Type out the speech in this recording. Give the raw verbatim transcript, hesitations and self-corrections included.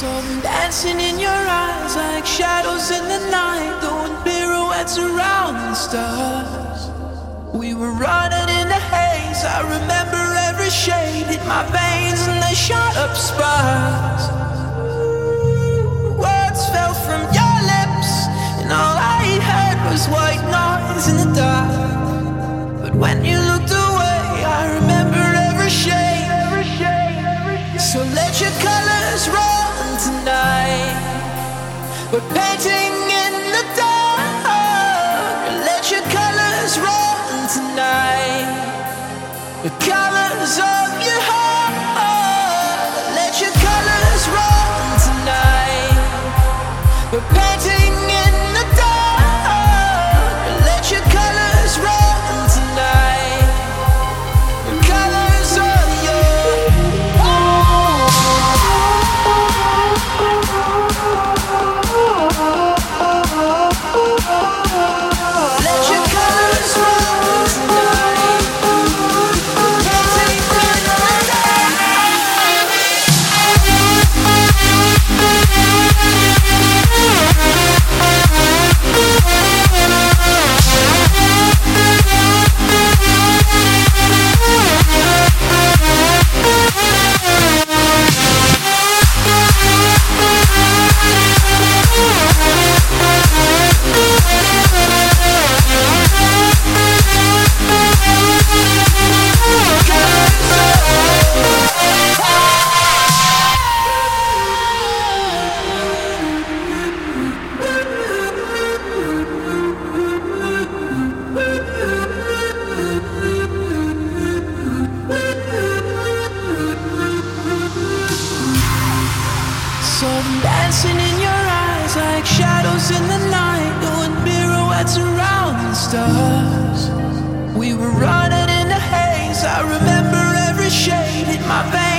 Some dancing in your eyes like shadows in the night, doing pirouettes around the stars. We were running in the haze, I remember every shade hit my veins and they shot up sparks. Words fell from your lips and all I heard was white noise in the dark. But when you looked away, I remember every shade. So let your colors run tonight. We're painting in the dark. Let your colors run tonight. The colors of your heart. Let your colors run tonight. We're painting in the dark. Let your colors run tonight. The colors of your Let your colors run tonight. Painting in the dark. Some dancing in your eyes like shadows in the night, doing pirouettes around the stars. We were running in the haze, I remember every shade hit my veins.